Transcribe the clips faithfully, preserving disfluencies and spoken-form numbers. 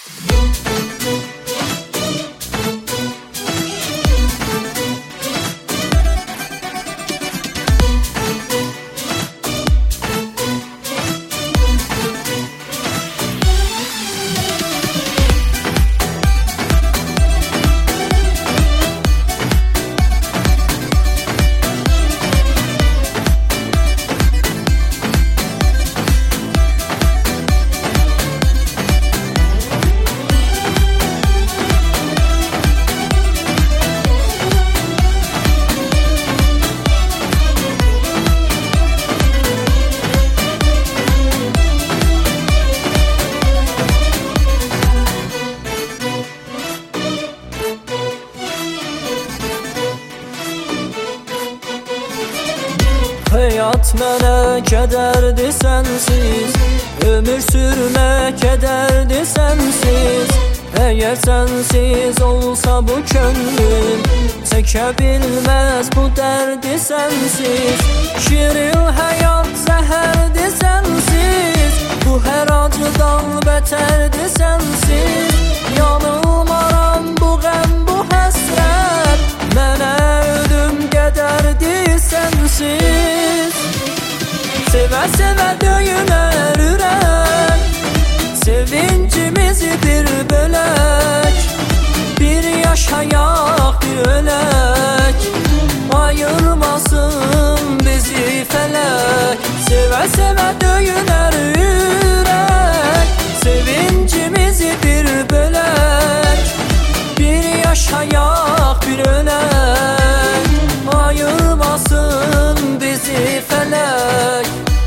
Hayat mənə kədərdi sənsiz, ömür sürmək kədərdi sənsiz. Əgər sənsiz olsa bu könlüm, çəkə bilməz bu dərdi sənsiz. Şirin həyat zəhərdi sənsiz, bu hər acıdan bətərdi sənsiz. Yanılmaram bu qəm, bu həsrət, mənə ölüm qədərdi sənsiz. Sevə-sevə döyünər ürək, sevincimizi bir bölək. Bir yaşayaq, bir ölək, ayırmasın bizi fələk. Sevə-sevə döyünər ürək, sevincimizi bir bölək. Bir yaşayaq, bir ölək, ayırmasın bizi fələk.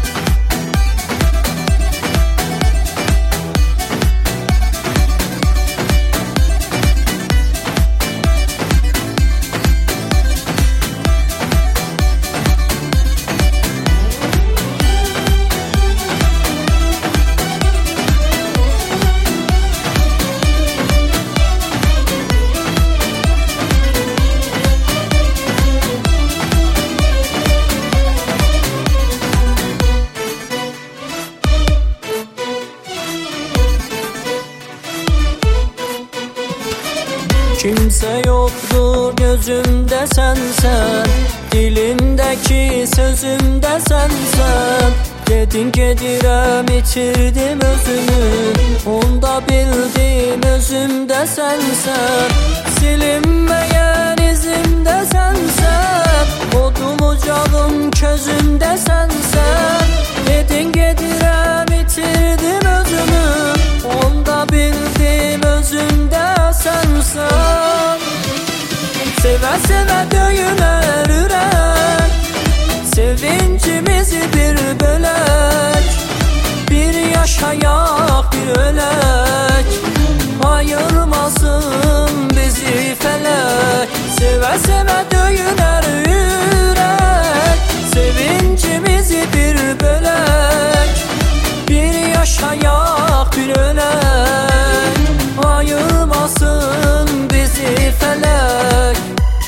Kimsə yoxdur gözümdə sənsən, dilimdəki sözümdə sənsən. Dedin gedirəm, itirdim özümü, onda bildim özümdə sənsən. Silinməyən izimdə sənsən, odum ocağım közümdə sənsən. Dedin gedirəm, itirdim özümü, onda bildim özümdə sənsən. Sevə-sevə döyünər ürək, sevincimizi bir bölək. Bir yaşayaq, bir ölək, ayırmasın bizi fələk. Sevə-sevə döyünər ürək, sevincimizi bir bölək. Bir yaşayaq, bir ölək, ayırmasın bizi fələk.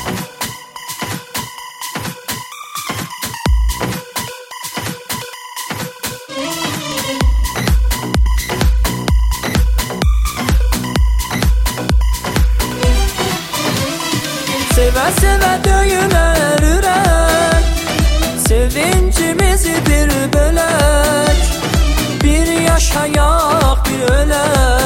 Sevə-sevə döyünər ürək, sevincimizi bir bölək. Bir yaşayaq, bir ölək,